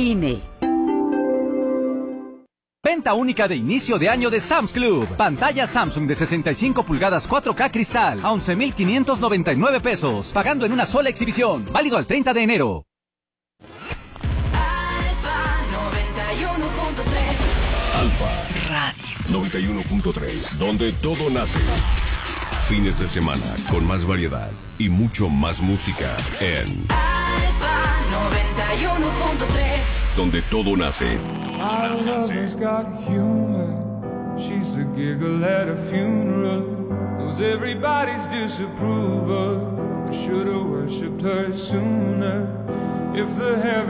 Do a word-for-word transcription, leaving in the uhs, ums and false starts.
I N E. Venta única de inicio de año de Sam's Club. Pantalla Samsung de sesenta y cinco pulgadas cuatro K cristal a once mil quinientos noventa y nueve pesos, pagando en una sola exhibición. Válido al treinta de enero. Alfa noventa y uno punto tres. Alfa Radio noventa y uno punto tres, donde todo nace. Fines de semana con más variedad y mucho más música en Alfa noventa y uno punto tres. donde todo nace. Our love has got humor. She's a giggle at a funeral. Knows everybody's disapproval. I should have worshipped her sooner. If the heavens